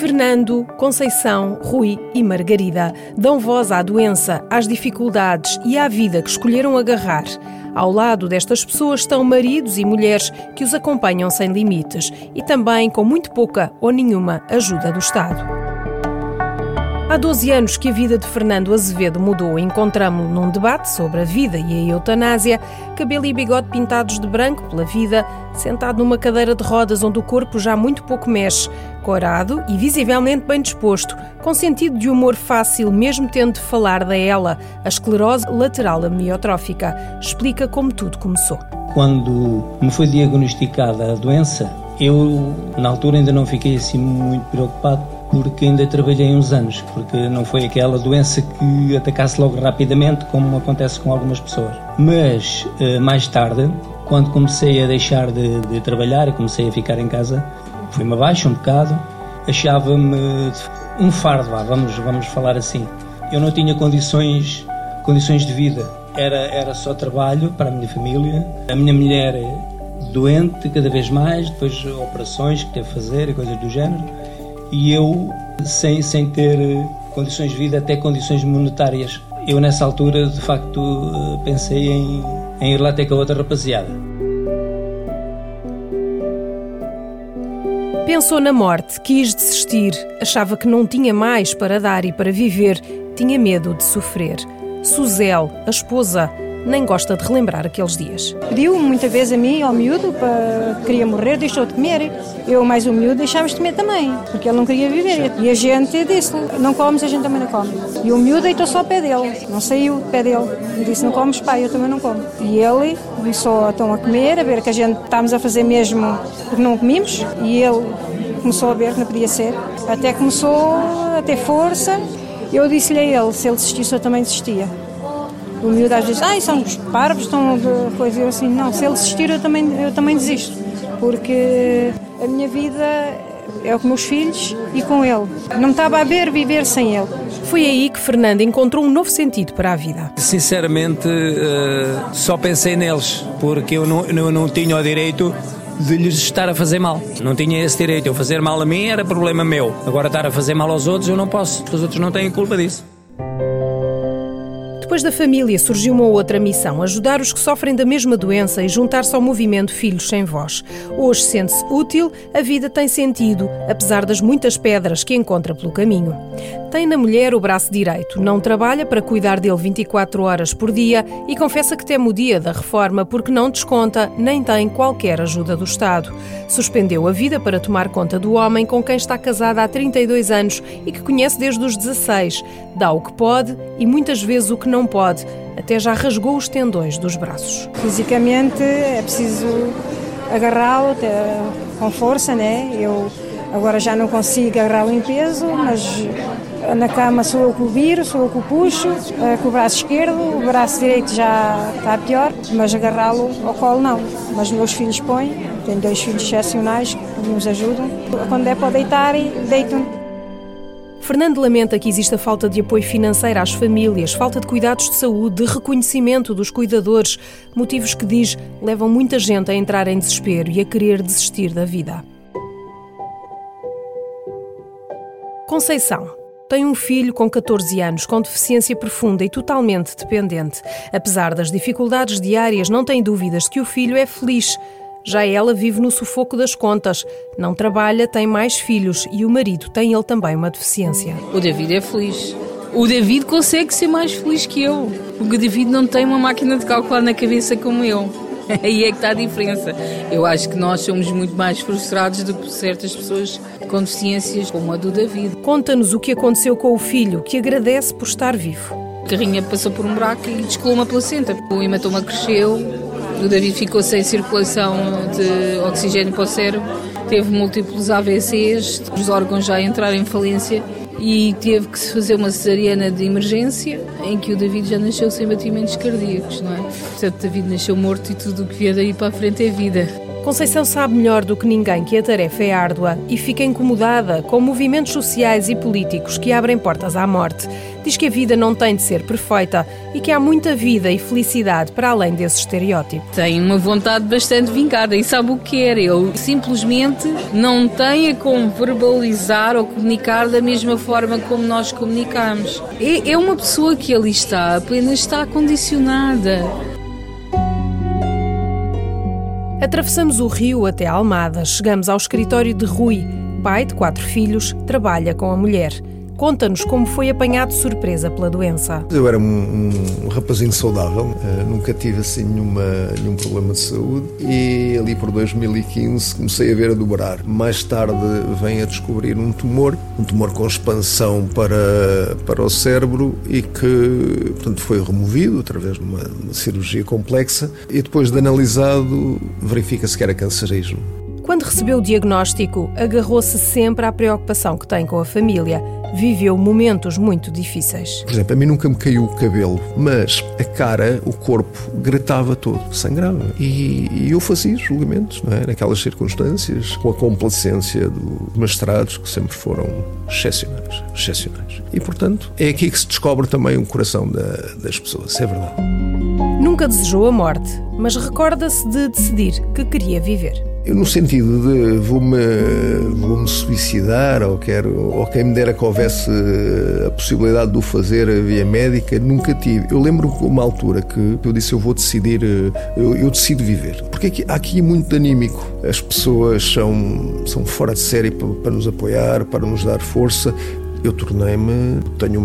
Fernando, Conceição, Rui e Margarida dão voz à doença, às dificuldades e à vida que escolheram agarrar. Ao lado destas pessoas estão maridos e mulheres que os acompanham sem limites e também com muito pouca ou nenhuma ajuda do Estado. Há 12 anos que a vida de Fernando Azevedo mudou. Encontramo-lo num debate sobre a vida e a eutanásia, cabelo e bigode pintados de branco pela vida, sentado numa cadeira de rodas onde o corpo já muito pouco mexe, corado e visivelmente bem disposto, com sentido de humor fácil, mesmo tendo de falar da ELA, a esclerose lateral amiotrófica. Explica como tudo começou. Quando me foi diagnosticada a doença, eu na altura ainda não fiquei assim muito preocupado, porque ainda trabalhei uns anos, porque não foi aquela doença que atacasse logo rapidamente, como acontece com algumas pessoas. Mas, mais tarde, quando comecei a deixar de trabalhar e comecei a ficar em casa, fui-me abaixo um bocado, achava-me um fardo, vamos falar assim. Eu não tinha condições de vida, era só trabalho para a minha família. A minha mulher doente cada vez mais, depois operações que teve a fazer e coisas do género. E eu, sem ter condições de vida, até condições monetárias. Eu, nessa altura, de facto, pensei em ir lá ter com a outra rapaziada. Pensou na morte, quis desistir, achava que não tinha mais para dar e para viver, tinha medo de sofrer. Suzel, a esposa, nem gosta de relembrar aqueles dias. Pediu muitas vezes a mim, ao miúdo, para queria morrer, deixou de comer. Eu, mais o miúdo, deixávamos de comer também, porque ele não queria viver. E a gente disse, não comes, a gente também não come. E o miúdo deitou só ao pé dele, não saiu do pé dele. E disse, não comes, pai, eu também não como. E ele começou a comer, a ver que a gente estávamos a fazer mesmo porque não comíamos. E ele começou a ver que não podia ser. Até começou a ter força. Eu disse-lhe a ele, se ele desistisse, eu também desistia. O miúdo às vezes, são os parvos, estão de coisa. Eu assim, não, se ele desistir eu também desisto, porque a minha vida é com meus filhos e com ele. Não me estava a ver viver sem ele. Foi aí que Fernando encontrou um novo sentido para a vida. Sinceramente, só pensei neles, porque eu não tinha o direito de lhes estar a fazer mal. Não tinha esse direito. Eu fazer mal a mim era problema meu. Agora estar a fazer mal aos outros eu não posso. Os outros não têm culpa disso. Depois da família surgiu uma outra missão, ajudar os que sofrem da mesma doença e juntar-se ao movimento Filhos Sem Voz. Hoje sente-se útil, a vida tem sentido, apesar das muitas pedras que encontra pelo caminho. Tem na mulher o braço direito, não trabalha para cuidar dele 24 horas por dia e confessa que teme o dia da reforma porque não desconta nem tem qualquer ajuda do Estado. Suspendeu a vida para tomar conta do homem com quem está casada há 32 anos e que conhece desde os 16. Dá o que pode e muitas vezes o que não pode. Até já rasgou os tendões dos braços. Fisicamente é preciso agarrá-lo com força, né? Eu agora já não consigo agarrá-lo em peso, mas na cama sou eu que o viro, sou eu que o puxo, com o braço esquerdo, o braço direito já está pior, mas agarrá-lo ao colo não. Mas meus filhos põem, tenho 2 filhos excepcionais que nos ajudam. Quando é para deitar, deitam. Fernando lamenta que exista falta de apoio financeiro às famílias, falta de cuidados de saúde, de reconhecimento dos cuidadores, motivos que, diz, levam muita gente a entrar em desespero e a querer desistir da vida. Conceição tem um filho com 14 anos, com deficiência profunda e totalmente dependente. Apesar das dificuldades diárias, não tem dúvidas de que o filho é feliz. Já ela vive no sufoco das contas, não trabalha, tem mais filhos e o marido tem ele também uma deficiência. O David é feliz. O David consegue ser mais feliz que eu, porque o David não tem uma máquina de calcular na cabeça como eu. Aí é que está a diferença. Eu acho que nós somos muito mais frustrados do que certas pessoas com deficiências como a do David. Conta-nos o que aconteceu com o filho, que agradece por estar vivo. A carrinha passou por um buraco e descolou uma placenta. O hematoma cresceu, o David ficou sem circulação de oxigênio para o cérebro, teve múltiplos AVCs, os órgãos já entraram em falência e teve que se fazer uma cesariana de emergência em que o David já nasceu sem batimentos cardíacos, não é? Portanto, David nasceu morto e tudo o que vier daí para a frente é vida. Conceição sabe melhor do que ninguém que a tarefa é árdua e fica incomodada com movimentos sociais e políticos que abrem portas à morte. Diz que a vida não tem de ser perfeita e que há muita vida e felicidade para além desse estereótipo. Tem uma vontade bastante vincada e sabe o que quer. Ele simplesmente não tem a como verbalizar ou comunicar da mesma forma como nós comunicamos. É uma pessoa que ali está, apenas está condicionada. Atravessamos o rio até Almada. Chegamos ao escritório de Rui. Pai de 4 filhos, trabalha com a mulher. Conta-nos como foi apanhado de surpresa pela doença. Eu era um rapazinho saudável, nunca tive assim nenhum problema de saúde e ali por 2015 comecei a ver a dobrar. Mais tarde venho a descobrir um tumor com expansão para o cérebro e que, portanto, foi removido através de uma cirurgia complexa e depois de analisado verifica-se que era cancerígeno. Quando recebeu o diagnóstico, agarrou-se sempre à preocupação que tem com a família. Viveu momentos muito difíceis. Por exemplo, a mim nunca me caiu o cabelo, mas a cara, o corpo, gritava todo, sangrava. E eu fazia julgamentos, não é? Naquelas circunstâncias, com a complacência dos mestrados, que sempre foram excepcionais. E, portanto, é aqui que se descobre também o coração das pessoas, é verdade. Nunca desejou a morte, mas recorda-se de decidir que queria viver. Eu, no sentido de vou-me suicidar ou quem me dera que houvesse a possibilidade de o fazer via médica, nunca tive. Eu lembro-me de uma altura que eu disse, eu vou decidir, eu decido viver. Porque há aqui muito anímico. As pessoas são fora de série para nos apoiar, para nos dar força. Eu tenho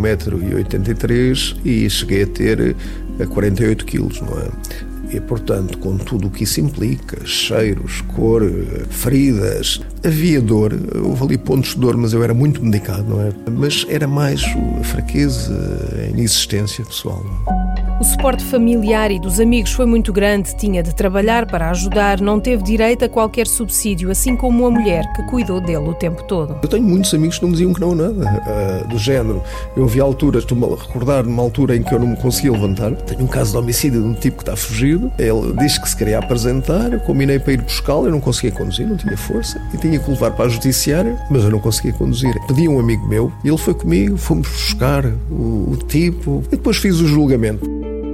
1,83 m e cheguei a ter 48 quilos, não é? E, portanto, com tudo o que isso implica, cheiros, cor, feridas, havia dor, houve ali pontos de dor, mas eu era muito medicado, não é? Mas era mais a fraqueza, a inexistência pessoal, não é? O suporte familiar e dos amigos foi muito grande, tinha de trabalhar para ajudar, não teve direito a qualquer subsídio, assim como a mulher que cuidou dele o tempo todo. Eu tenho muitos amigos que não me diziam que não a nada, do género. Eu vi alturas, estou-me a recordar numa altura em que eu não me conseguia levantar. Tenho um caso de homicídio de um tipo que está fugido. Ele disse que se queria apresentar, eu combinei para ir buscá-lo, eu não conseguia conduzir, não tinha força, e tinha que o levar para a judiciária, mas eu não conseguia conduzir. Pedi a um amigo meu, e ele foi comigo, fomos buscar o tipo, e depois fiz o julgamento.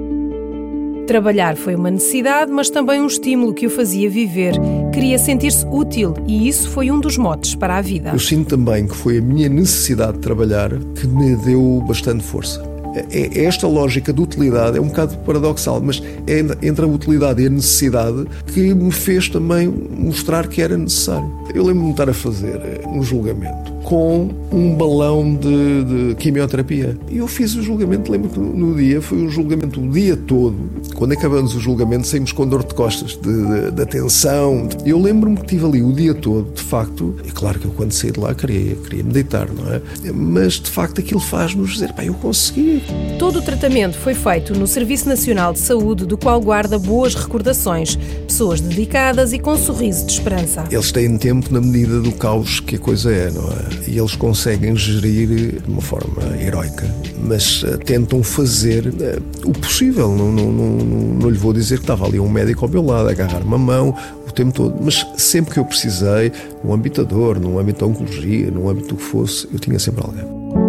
Trabalhar foi uma necessidade, mas também um estímulo que o fazia viver. Queria sentir-se útil e isso foi um dos motes para a vida. Eu sinto também que foi a minha necessidade de trabalhar que me deu bastante força. Esta lógica de utilidade é um bocado paradoxal, mas é entre a utilidade e a necessidade que me fez também mostrar que era necessário. Eu lembro-me de estar a fazer um julgamento com um balão de quimioterapia. E eu fiz o julgamento, lembro que no dia, foi um julgamento o dia todo. Quando acabamos o julgamento, saímos com dor de costas, de tensão. Eu lembro-me que estive ali o dia todo, de facto, e claro que eu quando saí de lá queria me deitar, não é? Mas de facto aquilo faz-nos dizer, eu consegui. Todo o tratamento foi feito no Serviço Nacional de Saúde, do qual guarda boas recordações. Pessoas dedicadas e com um sorriso de esperança. Eles têm tempo na medida do caos que a coisa é, não é? E eles conseguem gerir de uma forma heroica, mas tentam fazer o possível. Não lhe vou dizer que estava ali um médico ao meu lado, a agarrar-me a mão o tempo todo, mas sempre que eu precisei, no âmbito da dor, no âmbito da oncologia, no âmbito do que fosse, eu tinha sempre alguém.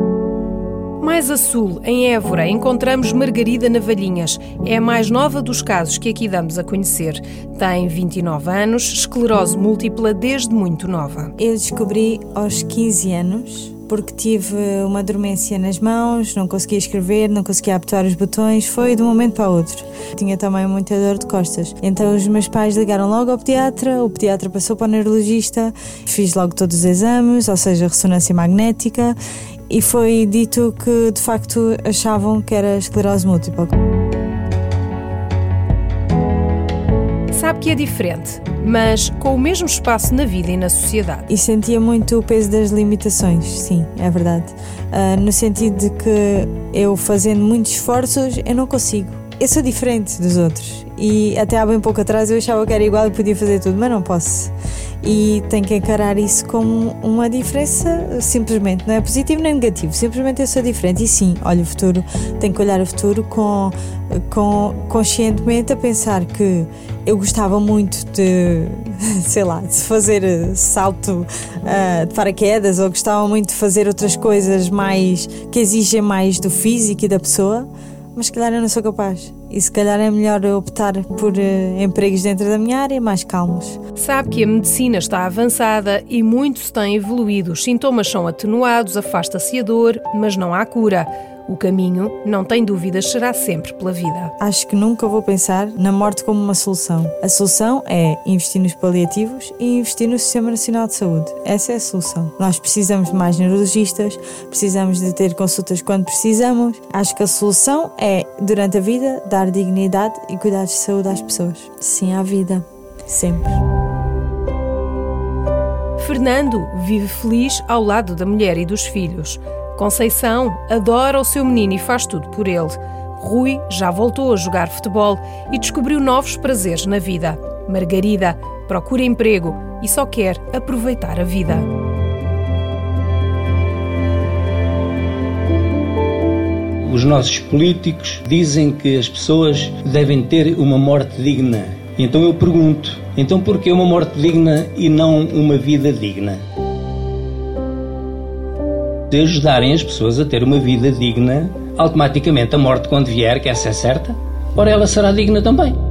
Mais a sul, em Évora, encontramos Margarida Navalhinhas. É a mais nova dos casos que aqui damos a conhecer. Tem 29 anos, esclerose múltipla desde muito nova. Eu descobri aos 15 anos, porque tive uma dormência nas mãos, não conseguia escrever, não conseguia apertar os botões, foi de um momento para o outro. Tinha também muita dor de costas. Então os meus pais ligaram logo ao pediatra, o pediatra passou para o neurologista, fiz logo todos os exames, ou seja, ressonância magnética, e foi dito que de facto achavam que era esclerose múltipla. Sabe que é diferente, mas com o mesmo espaço na vida e na sociedade. E sentia muito o peso das limitações, sim, é verdade. No sentido de que eu fazendo muitos esforços, eu não consigo. Eu sou diferente dos outros e até há bem pouco atrás eu achava que era igual e podia fazer tudo, mas não posso. E tenho que encarar isso como uma diferença, simplesmente, não é positivo nem negativo, simplesmente eu sou diferente. E sim, olho o futuro, tenho que olhar o futuro conscientemente, a pensar que eu gostava muito de, sei lá, de fazer salto de paraquedas, ou gostava muito de fazer outras coisas mais que exigem mais do físico e da pessoa, mas se calhar eu não sou capaz. E se calhar é melhor optar por empregos dentro da minha área mais calmos. Sabe que a medicina está avançada e muito se tem evoluído. Os sintomas são atenuados, afasta-se a dor, mas não há cura. O caminho, não tem dúvidas, será sempre pela vida. Acho que nunca vou pensar na morte como uma solução. A solução é investir nos paliativos e investir no Sistema Nacional de Saúde. Essa é a solução. Nós precisamos de mais neurologistas, precisamos de ter consultas quando precisamos. Acho que a solução é, durante a vida, dar dignidade e cuidados de saúde às pessoas. Sim à vida. Sempre. Fernando vive feliz ao lado da mulher e dos filhos. Conceição adora o seu menino e faz tudo por ele. Rui já voltou a jogar futebol e descobriu novos prazeres na vida. Margarida procura emprego e só quer aproveitar a vida. Os nossos políticos dizem que as pessoas devem ter uma morte digna. Então eu pergunto, então por que uma morte digna e não uma vida digna? De ajudarem as pessoas a ter uma vida digna, automaticamente a morte, quando vier, que essa é certa, ora ela será digna também.